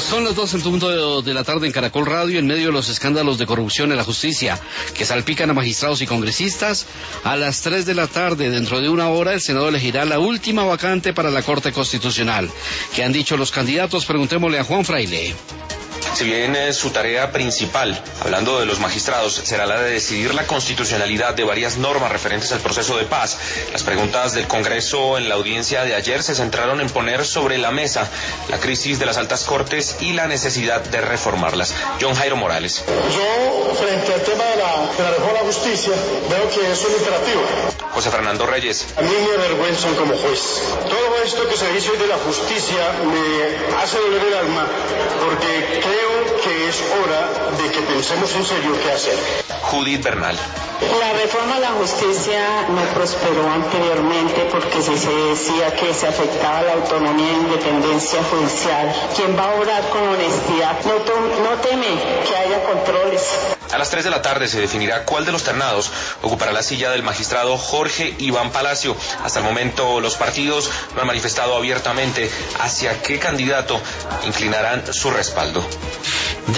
Son las 2 en punto de la tarde en Caracol Radio, en medio de los escándalos de corrupción en la justicia que salpican a magistrados y congresistas. A las 3 de la tarde, dentro de una hora, el Senado elegirá la última vacante para la Corte Constitucional. ¿Qué han dicho los candidatos? Preguntémosle a Juan Fraile. Si bien su tarea principal, hablando de los magistrados, será la de decidir la constitucionalidad de varias normas referentes al proceso de paz, las preguntas del Congreso en la audiencia de ayer se centraron en poner sobre la mesa la crisis de las altas cortes y la necesidad de reformarlas. John Jairo Morales. Yo, frente al tema de la reforma a la justicia, veo que es un imperativo. José Fernando Reyes. A mí me avergüenzan como juez. Todo esto que se dice hoy de la justicia me hace doler el alma, porque creo que es hora de que pensemos en serio qué hacer. Judith Bernal. La reforma a la justicia no prosperó anteriormente porque se decía que se afectaba la autonomía e independencia judicial. Quien va a obrar con honestidad no teme que haya controles. A las 3 de la tarde se definirá cuál de los ternados ocupará la silla del magistrado Jorge Iván Palacio. Hasta el momento los partidos no han manifestado abiertamente hacia qué candidato inclinarán su respaldo.